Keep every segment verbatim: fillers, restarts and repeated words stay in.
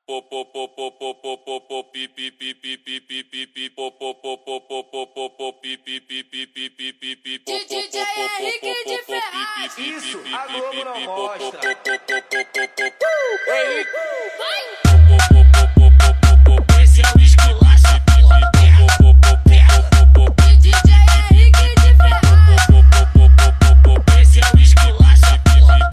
Isso, a Globo não mostra. Esse é o esculacha, porra. D J Henrique de Ferraz. Esse é o esculacha, porra.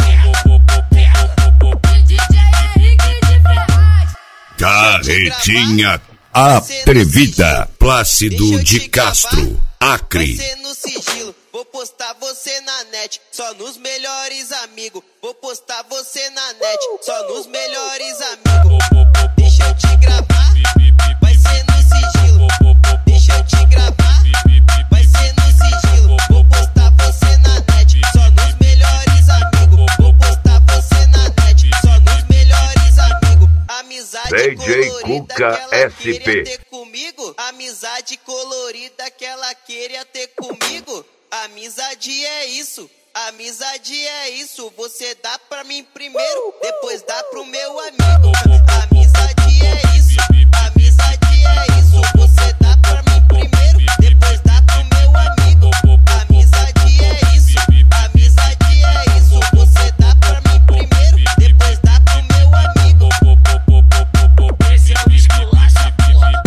D J Henrique de Ferraz. Carretinha atrevida, Plácido de Castro, Acre. Vai ser no sigilo, vou postar você na net, só nos melhores amigos. Vou postar você na net, só nos melhores amigos. Deixa eu te gravar, vai ser no sigilo. Deixa eu te gravar, vai ser no sigilo. Vou postar você na net, só nos melhores amigos. Vou postar você na net, só nos melhores amigos. Amizade D J colorida Cuca que ela S P. queria ter comigo. Amizade colorida que ela queria ter comigo. Amizade é isso, amizade é isso. Você dá pra mim primeiro, depois dá pro meu amigo. Amizade é isso, amizade é isso. Você dá pra mim primeiro, depois dá pro meu amigo. Amizade é isso, amizade é isso. Você dá pra mim primeiro, depois dá pro meu amigo. Esse é o esculacha, porra.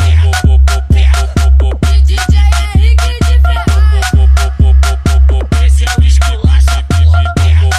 D J Henrique de Ferraz. Esse é o esculacha, porra.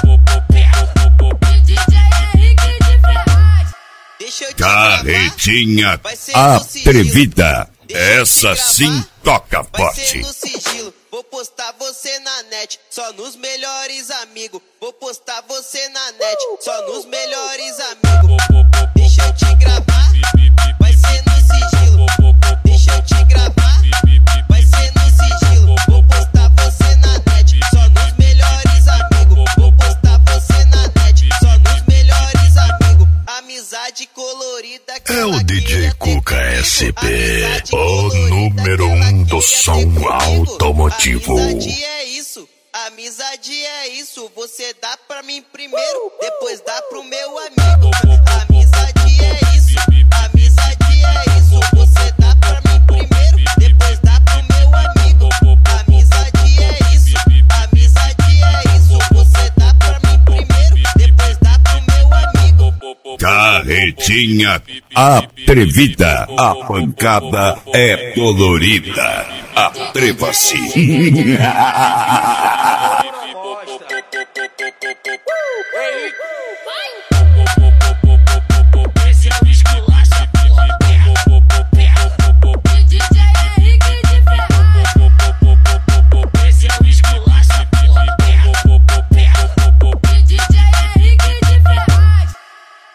D J Henrique de Ferraz. Deixa eu te gravar, Carretinha vai ser no sigilo. atrevida, Deixa eu te essa gravar, sim toca vai ser forte. no sigilo, vou postar você na net, só nos melhores amigos. Vou postar você na net, só nos melhores amigos. Deixa eu te gravar, vai ser no sigilo. Deixa eu te gravar, vai ser no sigilo. Vou postar você na net, só nos melhores amigos. Vou postar você na net, só nos melhores amigos. Amizade colorida que É o ela D J queria ter Cuca comigo. S P, Amizade o colorida número que ela um do queria som ter comigo. automotivo. Amizade é isso, amizade é isso. Você dá pra mim primeiro, depois dá pro meu amigo. Amizade é isso, amizade é isso. Você dá pra mim primeiro, depois dá pro meu amigo. Amizade é isso, amizade é isso. Você dá pra mim primeiro, depois dá pro meu amigo. Carretinha atrevida, a pancada é dolorida. Atreva-se.